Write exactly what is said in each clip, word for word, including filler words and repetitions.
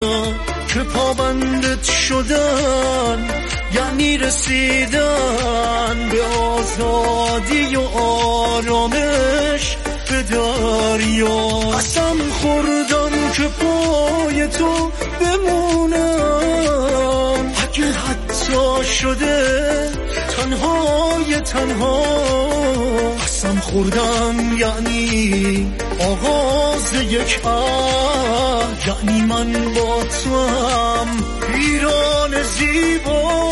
که پابندت شدن یعنی رسیدن به آزادی و آرامش به دریا. قسم خوردم که پای تو بمونم اگه حتی شده تنهای تنها. قسم خوردم یعنی آغاز یک عهد، یعنی من با تو هم ایران زیبا.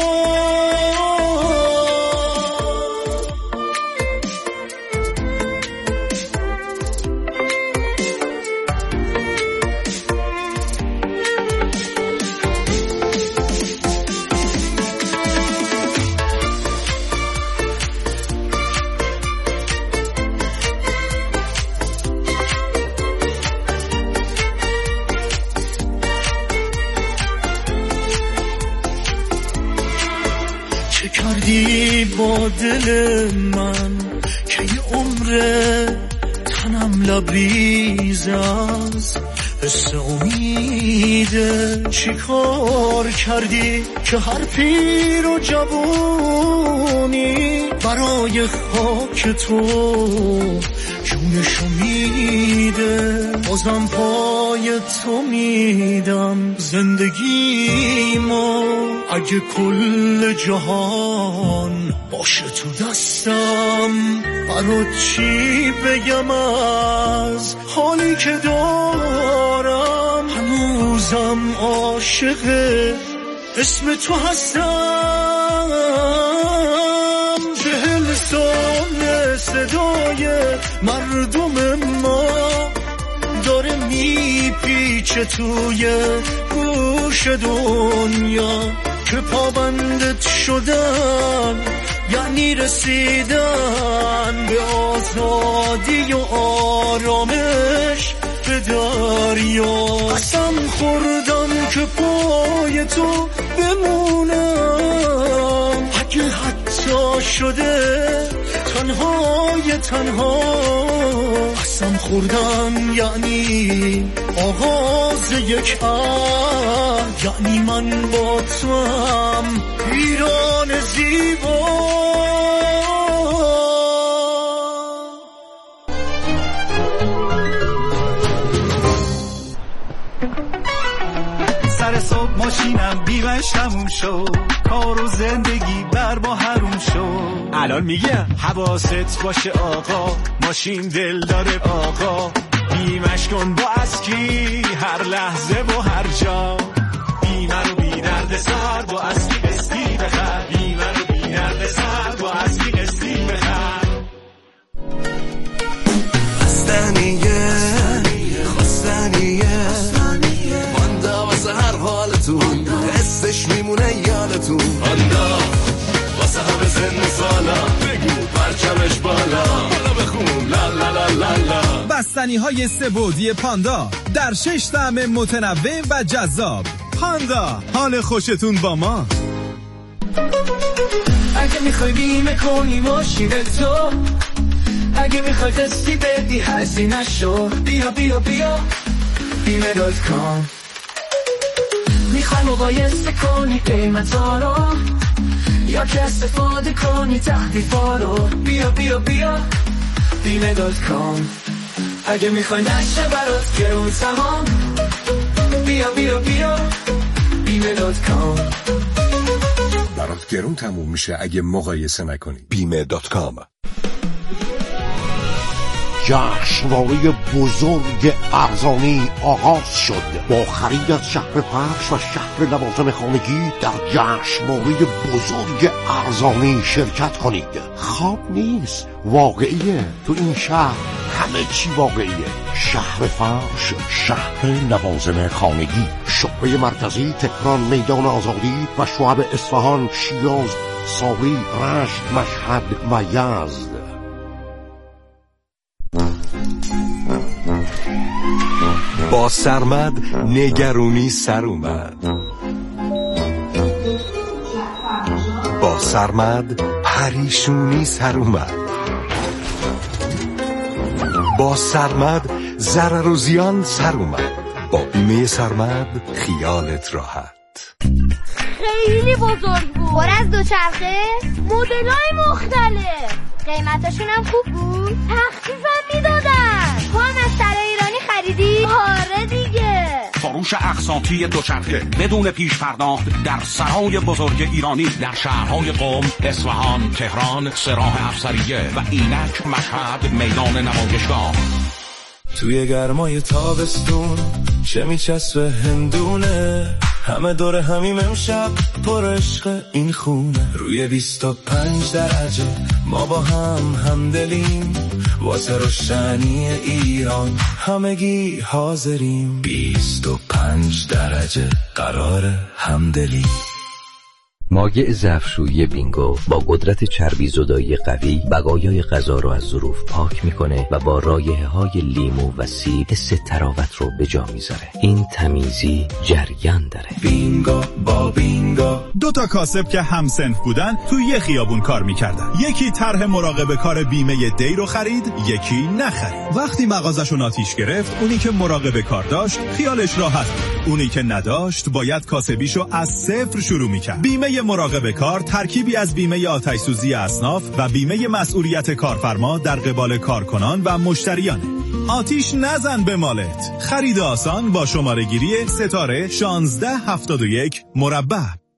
کردی با دل من که یه عمره تنم لبریز از حس امیده. چی کار کردی که هر پیر و جوونی برای خاک تو جونشو میده. بازم پای تو میدم زندگیمو، اگه کل جهان باشه تو دستم برات چی بگم از حالی که دارم. هنوزم عاشق اسم تو هستم. چهل سال صدای مردم ما داره میپیچه توی گوش دنیا که پابندت شدن یعنی رسیدن به آزادی و آرامش به دریا. قسم خوردم که پای تو بمونم اگه حتی شده تنهای تنها. قسم خوردم یعنی آغاز یک عهد، یعنی من با تو هم ایران زیبا. سر صبح ماشینم بیمش تموم شد، کار و زندگی بر با حروم شد. الان میگم حواست باشه آقا، ماشین دل داره آقا. بیمش کن با اسکی هر لحظه و هر جا. بیمه رو بی درد سر با اسکی قسطی بخر. بیمه رو بی درد سر با اسکی قسطی بخر. خستنیه خستنیه مانده واسه هر حالتون، حسش میمونه یادتون. مانده واسه همه سن و سالا، بگو پرچمش بالا، بالا بخون لا لا لا لا لا. بستنی های سه بعدی پاندا در شش طعم متنوع و جذاب. پاندا، حال خوشتون با ما. اگه میخوای بیمه کنی ماشین تو، اگه میخوای قسطی بدی هزینه شو، بیا بیا بیا بیمه دات کام. میخوای مقایسه کنی قیمتا رو، یا که استفاده کنی تخفیفا رو، بیا بیا بیا بیمه دات کام. اگه میخوای نشه برات گرون تمام، بیا بیا بیا بیمه دات کام. برات گرون تموم میشه اگه مقایسه نکنی. بیمه دات کام. جشنواره بزرگ ارزانی آغاز شد. با خرید از شهر فرش و شهر لوازم خانگی در جشنواره بزرگ ارزانی شرکت کنید. خواب نیست، واقعیه. تو این شهر همه چی واقعیه. شهر فرش، شهر لوازم خانگی، شعبه مرکزی تهران، میدان آزادی و شعب اصفهان، شیراز، ساوی، رشت، مشهد و یزد. با سرمد نگرونی سر اومد. با سرمد پریشونی سر اومد. با سرمد ضرر و زیان سر اومد. با بیمه سرمد خیالت راحت. خیلی بزرگ بود. پر از دوچرخه، مدل‌های مختلف، قیمتاشون هم خوب بود. تخفیفم میدادن. تو هم از سرای ایرانی خریدی؟ آره دیگه. فروش اقساطی دوچرخه بدون پیش پرداخت در سرای بزرگ ایرانی در شهرهای قم، اصفهان، تهران، سراح افسریه و اینک، مشهد، میدان نمایشگاه. توی گرمای تابستون چه میچسبه هندونه، همه دور همیم امشب پر عشق این خونه. روی بیست و پنج درجه ما با هم همدلیم، واسه روشنی ایران همگی حاضریم. بیست و پنج درجه قرار همدلیم. مایع ظرفشویی بینگو با قدرت چربی زدایی قوی بقایای غذا رو از ظروف پاک میکنه و با رایحه‌های لیمو و سیب حس تراوت رو به جا میذاره. این تمیزی جریان داره. بینگو با بینگو. دو تا کاسب که همسنف بودن تو یه خیابون کار میکردن. یکی طرح مراقبه کار بیمه دی رو خرید، یکی نخرید. وقتی مغازشون آتیش گرفت، اونی که مراقبه کار داشت خیالش راحت بود. اونی که نداشت باید کاسبیشو از صفر شروع میکرد. بیمه مراقبه کار ترکیبی از بیمه آتش سوزی اصناف و بیمه مسئولیت کارفرما در قبال کارکنان و مشتریانه. آتیش نزن به مالت. خرید آسان با شماره گیری ستاره شانزده هفتاد و یک مربع.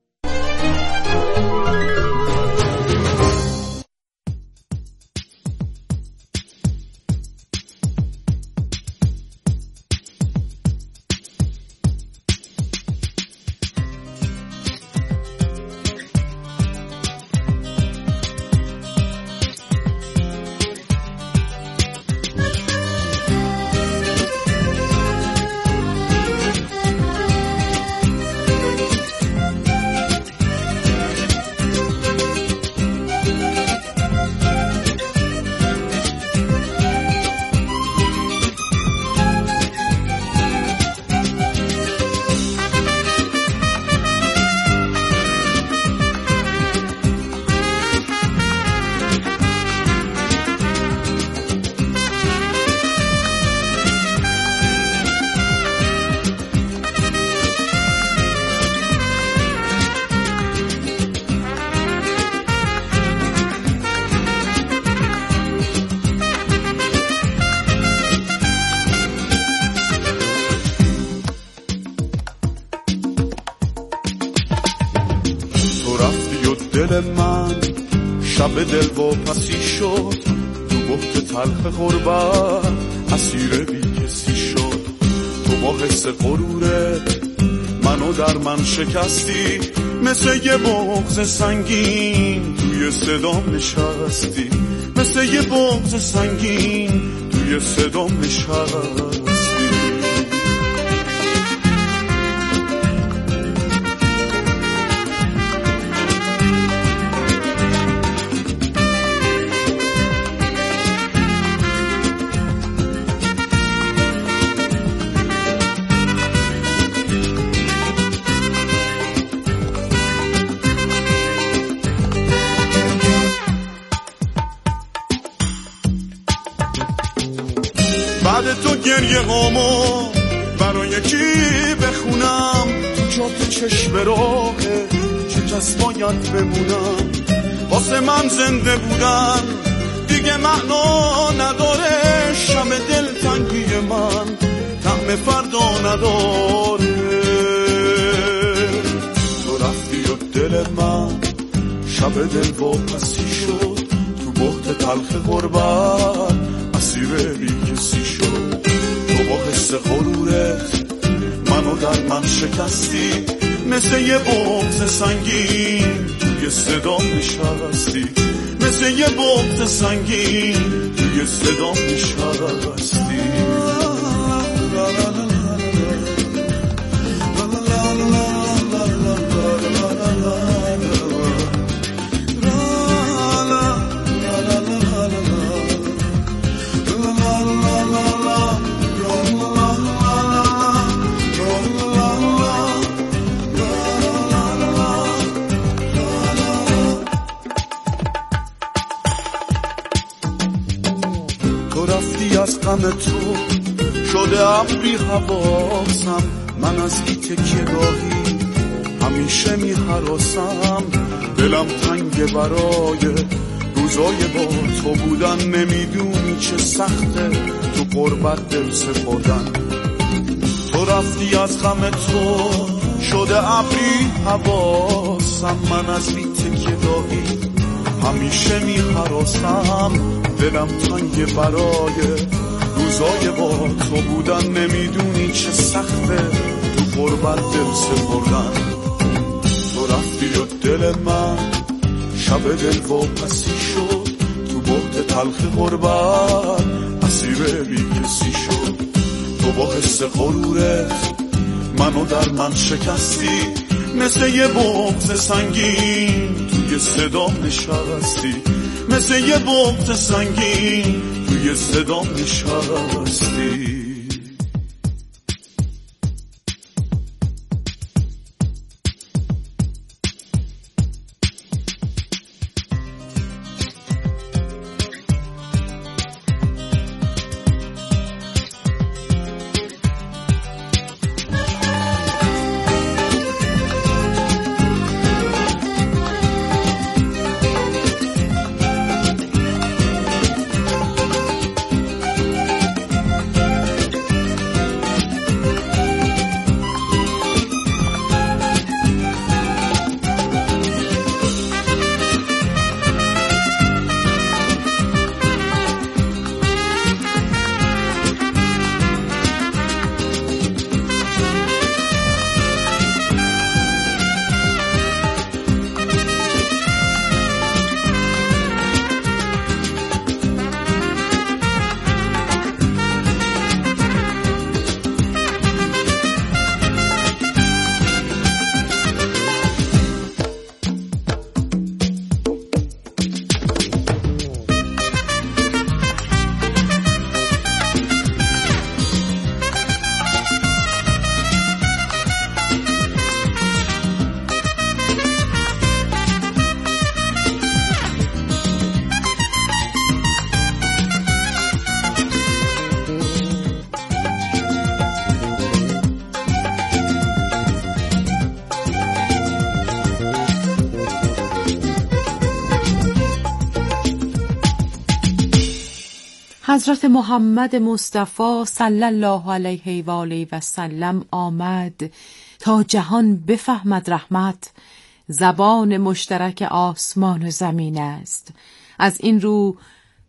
دل من شب دل و پسی شد، تو بحت تلخ غربت اسیر بی کسی شد. تو با حس غرورت منو در من شکستی، مثل یه بغض سنگین توی صدام نشستی، مثل یه بغض سنگین توی صدام نشستی. بعد تو گریه هامو برای کی بخونم، تو جات چشم راهه چه کس باید بمونم. واسه من زنده بودن دیگه معنا نداره، شم دلتنگی من طعم فردا نداره. تو رفتی و دل من شب دل واپسی شد، تو بحت تلخ غربت اسیر بی کسی شد. تو با حس غرورت منو در من شکستی، مثل یه بغض سنگین توی صدام نشستی، مثل یه بغض سنگین توی صدام نشستی. غم تو شده ابری حواسم، من از این تکیه گاهی همیشه می هراسم. دلم تنگ برای روزای با تو بودن، نمیدونی چه سخته تو قربت دل سپردن. تو رفتی از غم تو شده ابری حواسم، من از این تکیه گاهی همیشه می هراسم. دلم تنگ برای روزای با تو بودن، نمیدونی چه سخته تو قربت دل سپردن. تو رفتی و دل من شب دل واپسی شد، تو بحت تلخ غربت اسیر بی کسی شد. تو با حس غرورت منو در من شکستی، مثل یه بغض سنگین توی صدام نشستی، مثل یه بغض سنگین توی صدام نشستی. حضرت محمد مصطفی صلی الله علیه و آله و سلم آمد تا جهان بفهمد رحمت زبان مشترک آسمان و زمین است. از این رو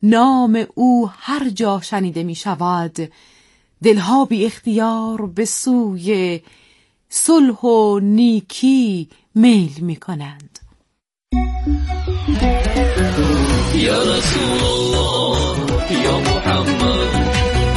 نام او هر جا شنیده می شود دلها بی اختیار به سوی صلح و نیکی میل می کنند. یا رسول الله یا محمد،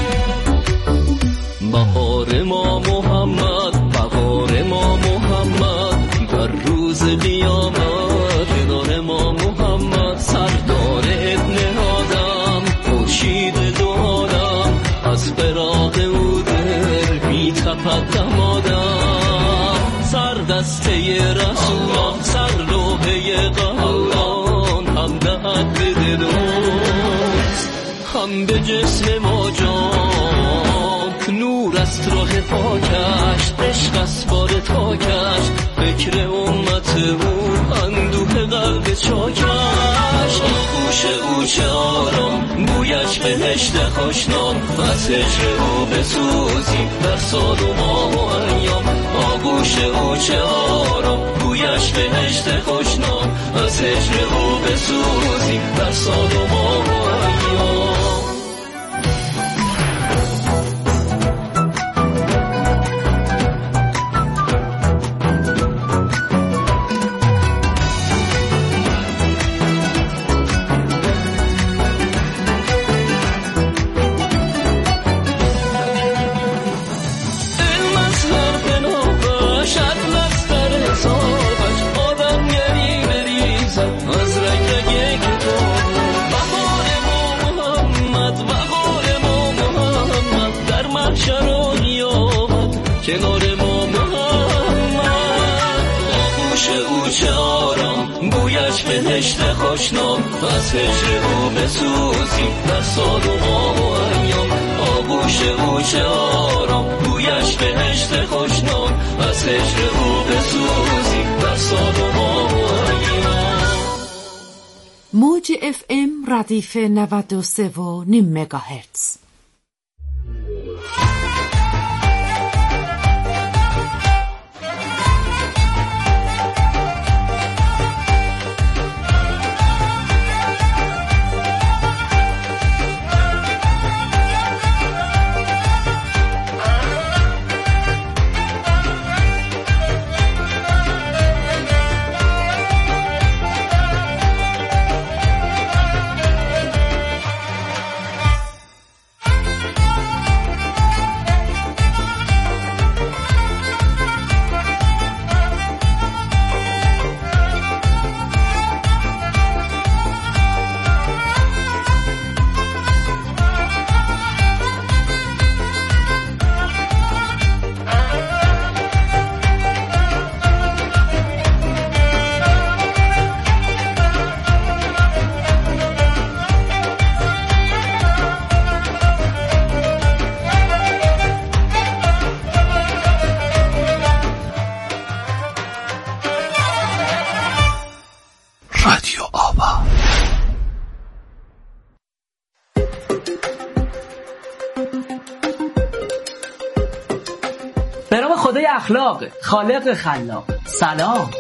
بهار ما محمد، بهار ما محمد، در روز قیامت کنار ما محمد، سردار ابن آدم، خورشید دو عالم، از فراق او دل می تپد دمادم، سر دسته رسول، سر لوحه قهران، هم دهد به دلوست هم به جسم ما جان، نور است راه پاکش، عشق است بار تاکش، فکر امت او اندوه قلب چاکش، آغوش او چه آرام، بویش بهشت خوشنام، از هجر او بسوزیم در سال و ماه و ایام، آغوش او چه آرام، بویش بهشت خوشنام، از هجر او بسوزیم در سال و ماه و ایام. کنار ما محمد، آغوش او چه آرام، بویش بهشت خوشنام، از هجر او بسوزیم در سال و ماه و ایام، آغوش موش آرام بویش بهشت خوشنام از هجر او بسوزی در ساد و موج اف ام ردیف نود و سه و نیم مگاهرتز. رادیو آوا. به نام خدای اخلاق، خالق خلاق. سلام.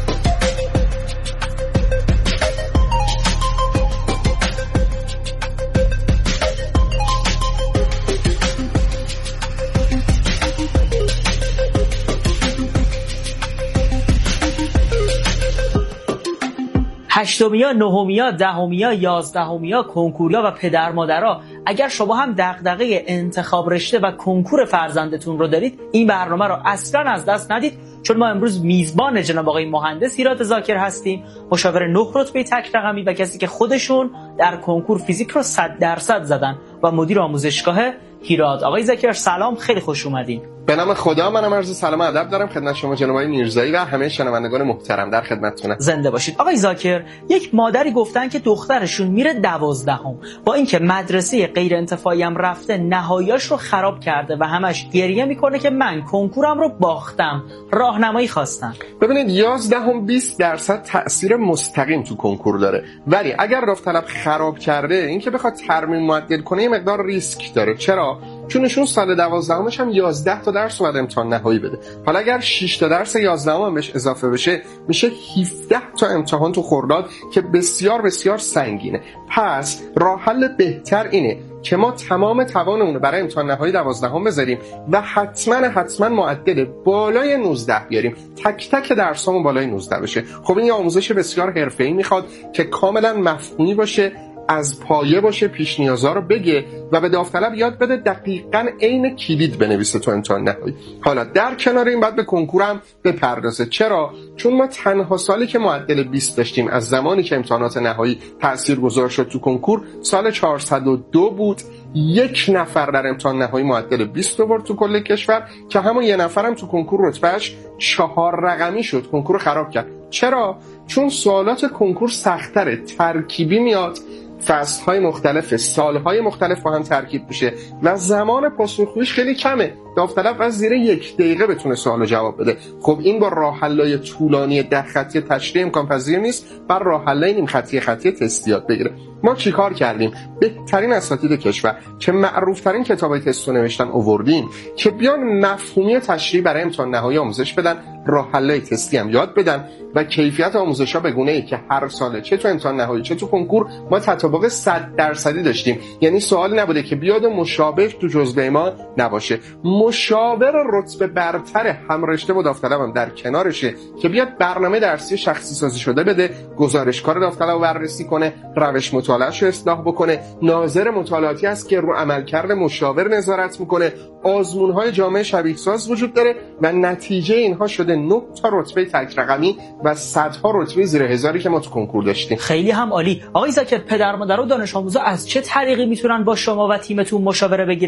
هشتمیا، نهمیا، دهمیا، یازدهمیا، کنکوریا و پدر مادرها، اگر شما هم دغدغه انتخاب رشته و کنکور فرزندتون رو دارید، این برنامه رو اصلا از دست ندید، چون ما امروز میزبان جناب آقای مهندس هیراد ذاکر هستیم، مشاور نه رتبه تک رقمی و کسی که خودشون در کنکور فیزیک رو صد درصد زدن و مدیر آموزشگاه هیراد. آقای ذاکر سلام، خیلی خوش اومدین. به نام خدا، منم عرض سلام و ادب دارم خدمت شما جناب آقای میرزایی و همه شنوندگان محترم. در خدمتتونم. زنده باشید. آقای ذاکر، یک مادری گفتن که دخترشون میره دوازدهم، با اینکه مدرسه غیر انتفاعی هم رفته، نهاییاش رو خراب کرده و همش گریه میکنه که من کنکورم رو باختم، راهنمایی خواستم. ببینید، یازدهم بیست درصد تأثیر مستقیم تو کنکور داره، ولی اگر داوطلب خراب کرده، این که بخواد ترمیم معدل کنه یه مقدار ریسک داره. چرا؟ چون ایشون سال دوازدهمش هم یازده تا درس بعد امتحان نهایی بده. حالا اگر شش تا درس یازدهم هم بهش اضافه بشه، میشه هفده تا امتحان تو خرداد که بسیار بسیار سنگینه. پس راه حل بهتر اینه که ما تمام توانمون رو برای امتحان نهایی دوازدهم بذاریم و حتما حتما معدل بالای نوزده بیاریم، تک تک درسامون بالای نوزده بشه. خب این یه آموزش بسیار حرفه‌ای میخواد که کاملا مفهومی باشه، از پایه باشه، پیش نیازا رو بگه و به داوطلب یاد بده دقیقاً عین کلید بنویسه تو امتحان نهایی. حالا در کنار این بعد به کنکورم بپردازه. چرا؟ چون ما تنها سالی که معدل بیست داشتیم از زمانی که امتحانات نهایی تاثیرگذار شد تو کنکور سال چهارصد و دو بود. یک نفر در امتحان نهایی معدل بیست آورد تو کل کشور که همون یه نفرم تو کنکور رتبهش چهار رقمی شد، کنکور خراب کرد. چرا؟ چون سوالات کنکور سخت‌تره، ترکیبی میاد، فصل‌های مختلف، سال‌های مختلف با هم ترکیب میشه و زمان پاسخگوییش خیلی کمه. داوطلب از زیر یک دقیقه بتونه سوالو جواب بده. خب این با راه حل‌های طولانی ده خطی تشریح امکان پذیر نیست، بر راه حل‌های نیم خطی خطی تست یاد بگیره. ما چیکار کردیم؟ بهترین اساتید کشور که معروف‌ترین کتابای تستو نوشتن آوردیم که بیان مفهومی تشریح برای امتحان نهایی آموزش بدن، راه حل‌های تستی هم یاد بدن و کیفیت آموزش‌ها به گونه‌ای که هر ساله چه تو امتحان نهایی چه تو کنکور ما تطابق صد درصدی داشتیم. یعنی سوالی نبوده که بیاد مشابه تو جزوه ما نباشه. مشاور رتبه برتر هم رشته و داوطلب هم در کنارشه که بیاد برنامه درسی شخصی سازی شده بده، گزارشکار داوطلب رو بررسی کنه، روش مطالعه‌اش رو اصلاح بکنه، ناظر مطالعاتی هست که رو عملکرد مشاور نظارت میکنه، آزمون‌های جامعه شبیه ساز وجود داره و نتیجه اینها شده نه تا رتبه تک رقمی و صدها رتبه زیر هزاری که ما تو کنکور داشتیم. خیلی هم عالی. آقای ذاکر، پدر مادر و دانش آموزا از چه طریقی میتونن با شما و تیمتون مشاوره بگیرن؟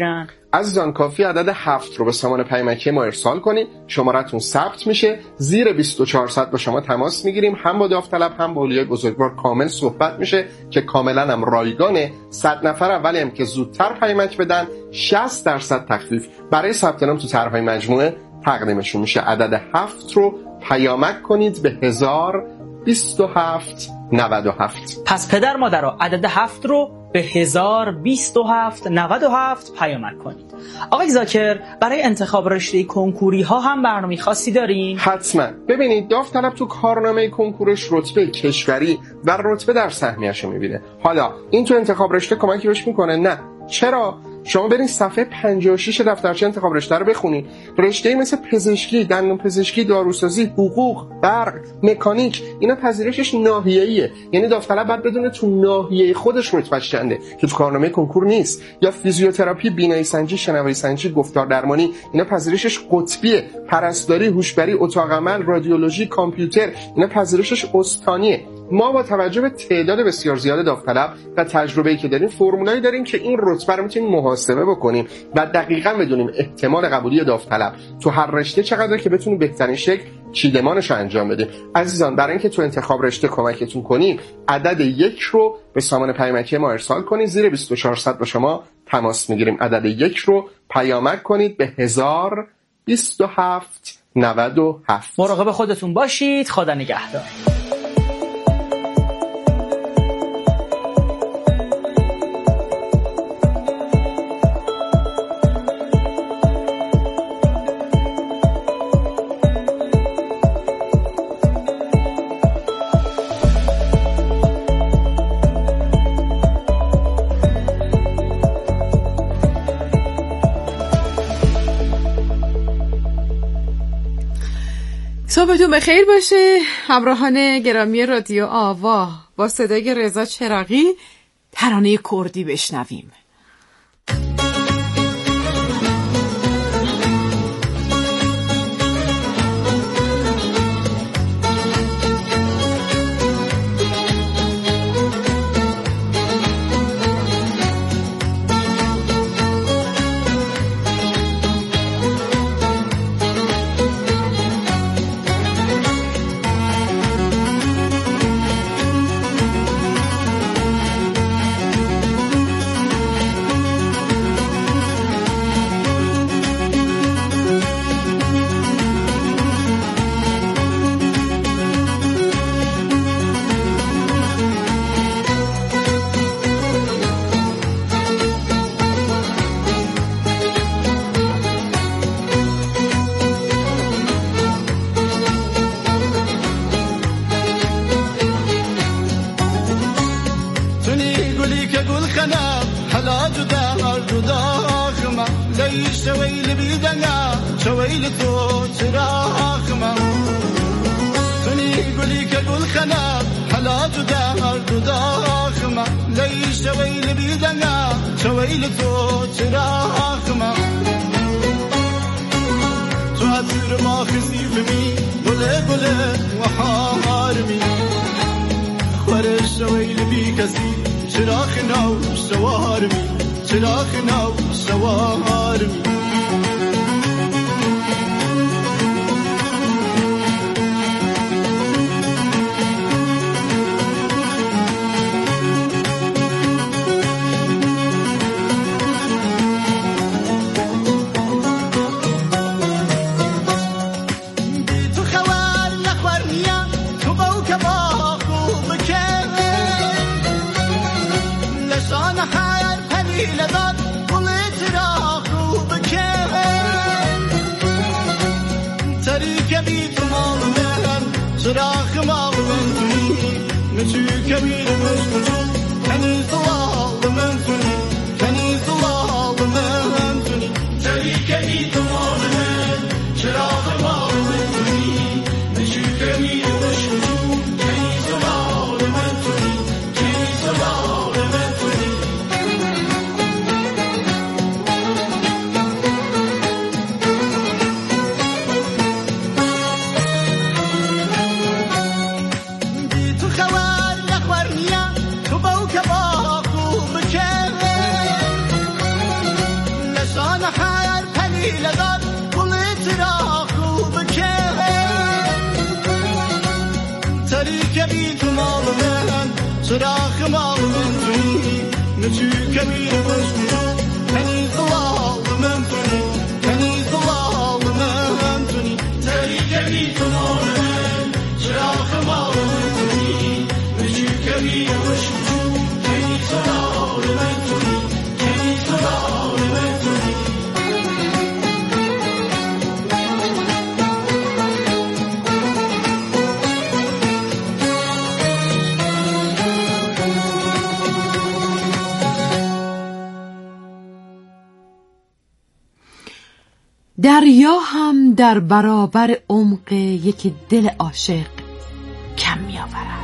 عزیزان کافی عدد هفت رو به سامان پیامکی ما ارسال کنید، شمارتون ثبت میشه، زیر بیست و چهار ساعت با شما تماس میگیریم، هم با داوطلب هم با اولیای بزرگوار کامل صحبت میشه که کاملا هم رایگانه. صد نفر اولی هم که زودتر پیامک بدن شصت درصد تخفیف برای ثبت نام تو طرح‌های مجموعه تقدیمشون میشه. عدد هفت رو پیامک کنید به هزار بیست و هفت نود و هفت. پس پدر مادرها عدد هفت رو به هزار بیست و هفت نود و هفت پیامک کنید. آقای زاکر، برای انتخاب رشته کنکوری ها هم برنامه خاصی دارین؟ حتما. ببینید داوطلب تو کارنامه کنکورش رتبه کشوری و رتبه در سهمیه‌شو میبینه. حالا این تو انتخاب رشته کمکی بهش میکنه؟ نه. چرا؟ شما برین صفحه پنجاه و شش دفترچه انتخاب رشته رو بخونید. رشته‌ای مثل پزشکی، دندون پزشکی، داروسازی، حقوق، برق، مکانیک، اینا پذیرشش ناحیه‌ایه. یعنی داوطلب باید بدونه تو ناحیه خودش رتبهش چنده که تو کارنامه کنکور نیست. یا فیزیوتراپی، بینایی سنجی، شنوایی سنجی، گفتار درمانی، اینا پذیرشش قطبیه. پرستاری، هوشبری، اتاق عمل، رادیولوژی، کامپیوتر، اینا پذیرشش استانیه. ما با توجه به تعداد بسیار زیاد داوطلب و تجربه‌ای که داریم فرمولایی داریم که این رتبه رو میتونیم محاسبه بکنیم و دقیقاً بدونیم احتمال قبولی داوطلب تو هر رشته چقدره که بتونیم بهترین شکل چیدمانش رو انجام بدیم. عزیزان برای اینکه تو انتخاب رشته کمکتون کنیم عدد یک رو به سامان پیامکی ما ارسال کنید، زیر بیست و چهار ساعت با شما تماس میگیریم. عدد یک رو پیامک کنید به هزار بیست و هفت نود و هفت. مراقب خودتون باشید. خدا نگهدار. صبحتون بخیر باشه همراهان گرامی رادیو آوا. با صدای رضا چراغی ترانه کردی بشنویم. تو کبیر تو مال من سراخ مال من توی نه تو کبیر بزرگ تنی خلال من توی تنی خلال من توی تنی کبیر تو مال من سراخ مال من توی نه تو کبیر بزرگ تنی خلال من توی تنی خلال من توی دریا هم در برابر عمق یک دل عاشق کم می آورد.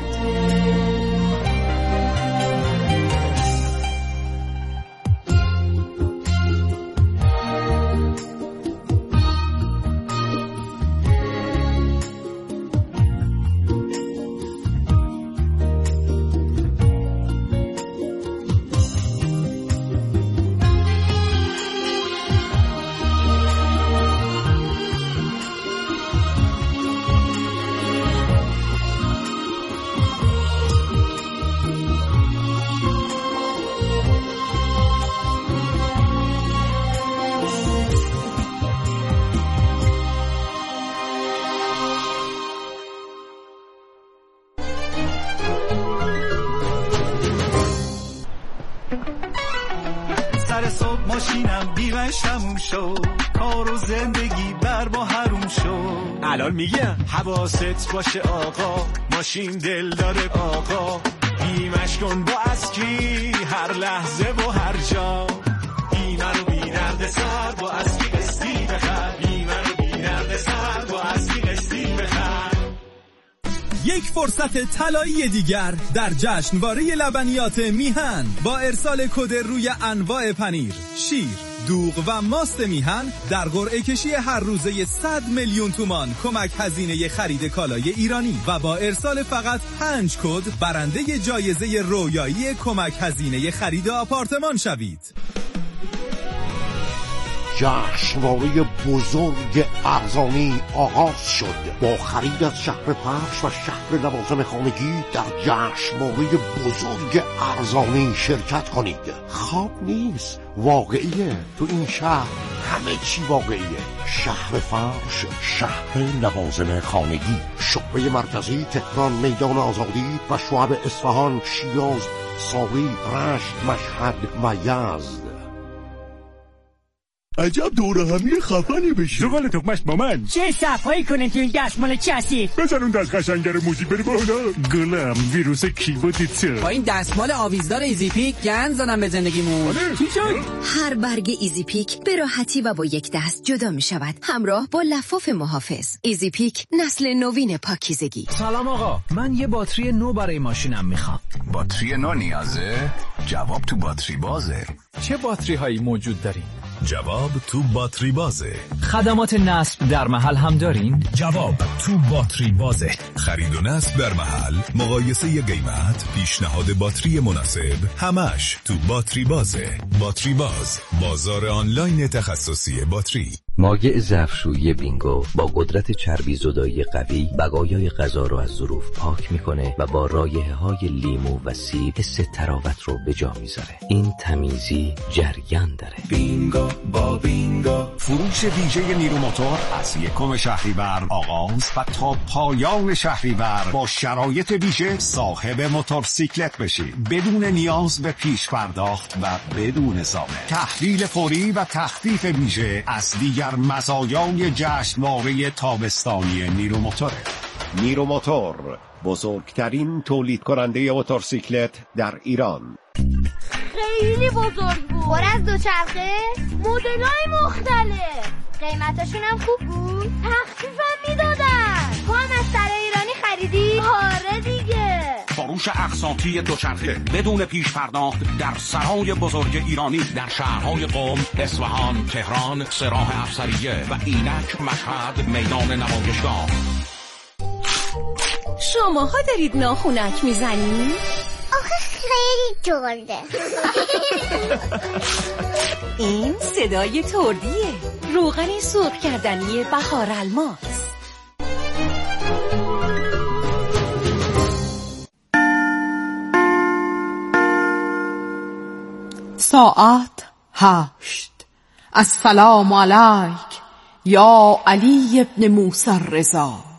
ماشینم بیمش تموم شد کار و زندگی بر با حروم شد الان میگم حواست باشه آقا ماشین دل داره آقا بیمش کن با اسکی هر لحظه و هر جا بیمه رو بی درد سر با اسکی قسطی بخر بیمه رو بی درد سر با اسکی قسطی بخر. یک فرصت طلایی دیگر در جشنواره لبنیات میهن با ارسال کد روی انواع پنیر، شیر، دوغ و ماست میهن در قرعه کشی هر روزه صد میلیون تومان کمک هزینه خرید کالای ایرانی و با ارسال فقط پنج کد برنده جایزه رویایی کمک هزینه خرید آپارتمان شوید. جشنواره بزرگ ارزانی آغاز شد. با خرید از شهر پخش و شهر لوازم خانگی در جشنواره بزرگ ارزانی شرکت کنید. خواب نیست، واقعیه. تو این شهر همه چی واقعیه. شهر فرش، شهر لوازم خانگی، شعبه مرکزی تهران، میدان آزادی و شعب اصفهان، شیراز، ساوی، رشت، مشهد و یزد. عجب دوره همی خفنی بشی. زغال تخمش با من. چه صفایی کنین تو این دستمال کثیف. بزن اون دست قشنگه موزیک بری بالا. گلم ویروس کیبوتیته. با این دستمال آویزدار ایزی پیک گند زدم به زندگیمون. چی شد؟ هر برگ ایزی پیک به راحتی و با یک دست جدا می شود همراه با لفاف محافظ. ایزی پیک نسل نوین پاکیزگی. سلام آقا، من یه باتری نو برای ماشینم میخوام. باتری نو نیازه؟ جواب تو باتری بازه. چه باتری هایی موجود دارین؟ جواب تو باتری بازه. خدمات نصب در محل هم دارین؟ جواب تو باتری بازه. خرید و نصب در محل، مقایسه قیمت، پیشنهاد باتری مناسب، همش تو باتری بازه. باتری باز، بازار آنلاین تخصصی باتری. مایع ظرفشویی بینگو با قدرت چربی زدایی قوی بقایای غذا رو از ظروف پاک میکنه و با رایحه‌های لیمو و سیب حس تراوت رو به جا میذاره. این تمیزی جریان داره. بینگو با بینگو. فروش ویژه نیرو موتور از یکم شهریور آغاز و تا پایان شهریور با شرایط ویژه صاحب موتورسیکلت بشید بدون نیاز به پیش پرداخت و بدون ضامن. تحویل فوری و تخفیف ویژه از دیگر مزایای جشنواره تابستانی نیرو موتور. نیرو موتور، بزرگترین تولید کننده موتورسیکلت در ایران. خیلی بزرگ بود. پر از دوچرخه، مدل‌های مختلف، قیمتاشون هم خوب بود. تخفیفم میدادن. تو هم از سر ایرانی خریدی؟ آره دیگه. فروش اقساطی دوچرخه بدون پیش پرداخت در سرای بزرگ ایرانی در شهرهای قم، اصفهان، تهران، سراح افسریه و اینک، مشهد، میدان نمایشگاه. شماها دارید ناخونک میزنید؟ آخه خیلی جرده. این صدای تردیه. روغن سرخ کردنی بهار الماس. ساعت هشت. السلام علیک یا علی ابن موسی الرضا.